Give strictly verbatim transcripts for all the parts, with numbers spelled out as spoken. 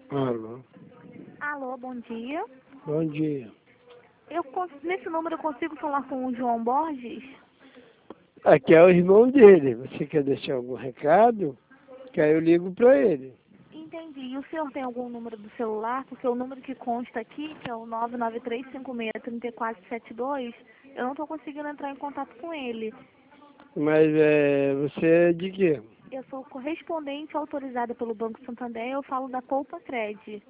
Alô, Alô, bom dia. bom dia. Eu, cons- nesse número eu consigo falar com o João Borges? Aqui é o irmão dele. Você quer deixar algum recado? Que aí eu ligo pra ele. Entendi. E o senhor tem algum número do celular? Porque o número que consta aqui, que é o nove nove três cinco seis três quatro sete dois, eu não estou conseguindo entrar em contato com ele. Mas é, você é de quê? Eu sou correspondente autorizada pelo Banco Santander, eu falo da Poupa Cred.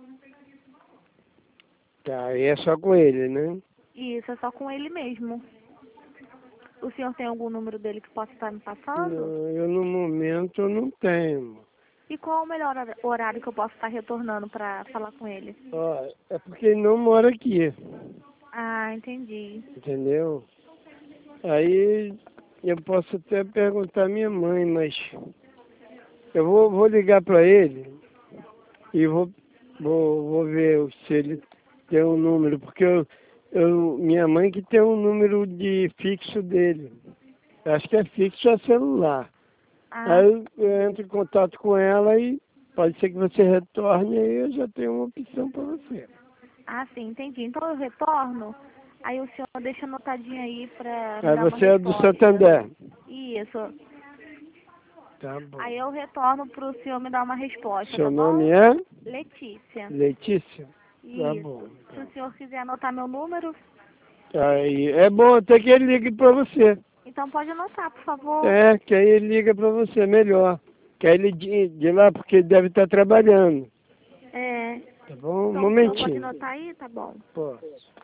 Tá, aí é só com ele, né? Isso, é só com ele mesmo. O senhor tem algum número dele que possa estar me passando? Não, eu no momento não tenho. E qual é o melhor hora- horário que eu posso estar retornando para falar com ele? Ó, é porque ele não mora aqui, Ah, entendi. entendeu? Aí eu posso até perguntar à minha mãe, mas eu vou, vou ligar pra ele e vou, vou, vou ver se ele tem um número, porque eu, eu, minha mãe que tem um número de fixo dele. Eu acho que é fixo a celular. Ah, Aí eu entro em contato com ela e pode ser que você retorne e aí eu já tenho uma opção para você. ah, sim, entendi. Então eu retorno, aí o senhor deixa anotadinho aí pra me Aí dar uma você é do resposta. Santander. Isso. Tá bom. Aí eu retorno pro senhor me dar uma resposta, Seu tá nome bom? é Letícia. Letícia? Tá Isso. bom. Se Então. o senhor quiser anotar meu número, Aí é bom até que ele ligue para você. então pode anotar, por favor. É, que aí ele liga para você melhor. Que aí ele de, de lá, porque ele deve estar trabalhando. É. Tá bom? Um Então o senhor pode momentinho. anotar aí? Tá bom. Posso.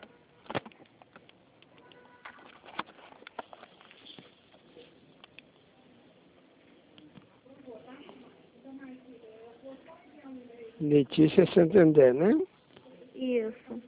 Letícia Santander, né? Isso.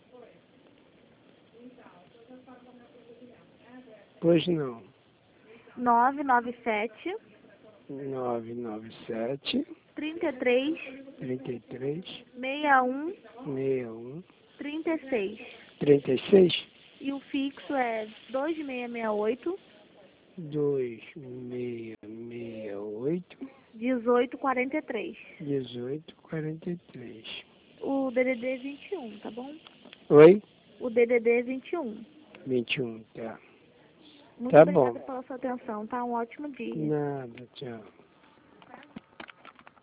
Pois não. nove nove sete, nove nove sete, trinta e três, trinta e três, sessenta e um, sessenta e um, trinta e seis. trinta e seis, E o fixo é dois seis seis oito, dois seis seis oito, dezoito quarenta e três. dezoito quarenta e três. O D D D vinte e um, tá bom? Oi? O D D D vinte e um. vinte e um, tá. Muito Tá bom. obrigada pela sua atenção, tá? Um ótimo dia. Nada, tchau.